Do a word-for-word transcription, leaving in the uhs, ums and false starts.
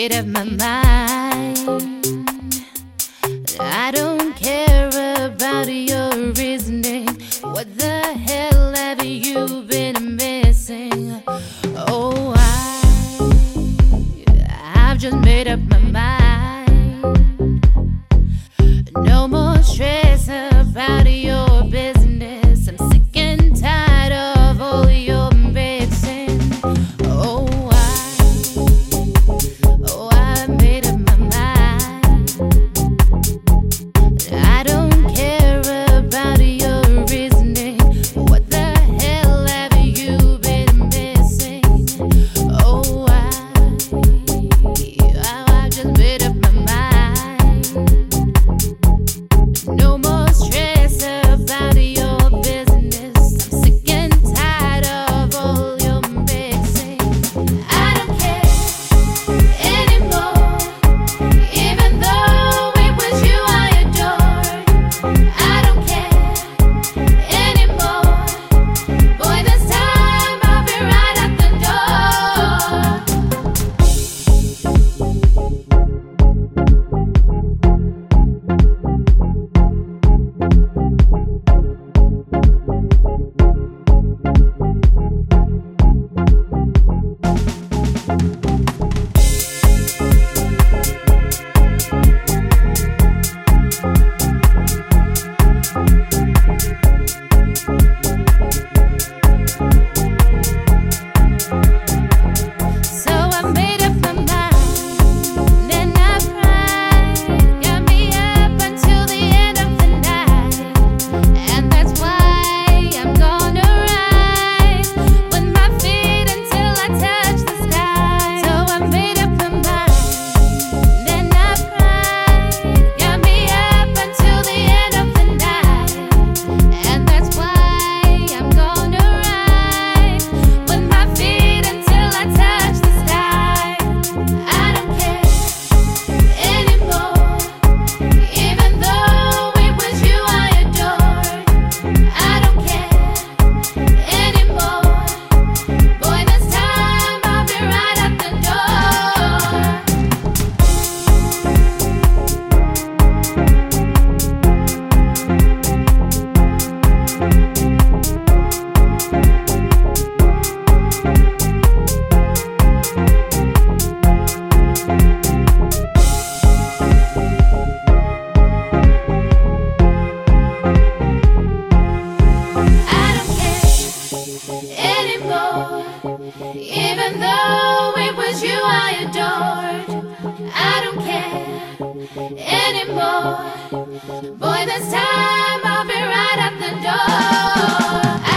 made up my mind. I don't care about your reasoning. What the hell have you been missing? Oh, I, I've just made up my mind. No more stress about your business. I'm sick and tired of all your mixing. Oh, Oh, I made up my mind. I don't care about your reasoning. What the hell have you been missing? Oh, I, I just made up my mind. No more stress about your business. I'm sick and tired of all your mixing. I don't care even though it was you I adored. I don't care anymore. Boy, this time I'll be right at the door.